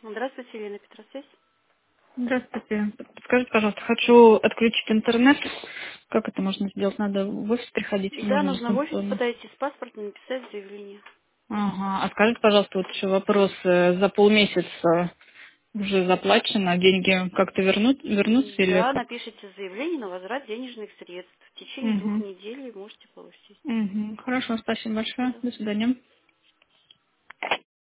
Здравствуйте, Елена Петросвязь. Здравствуйте. Скажите, пожалуйста, хочу отключить интернет. Как это можно сделать? Надо в офис приходить или Да, можно нужно в офис дистанционно? подойти с паспортом, написать заявление. Ага. А скажите, пожалуйста, вот еще вопрос. За полмесяца уже заплачено, а деньги как-то вернутся или Да, как? напишите заявление на возврат денежных средств. В течение 2 Угу. недель можете получить. Угу. Хорошо, спасибо большое. Да. До свидания.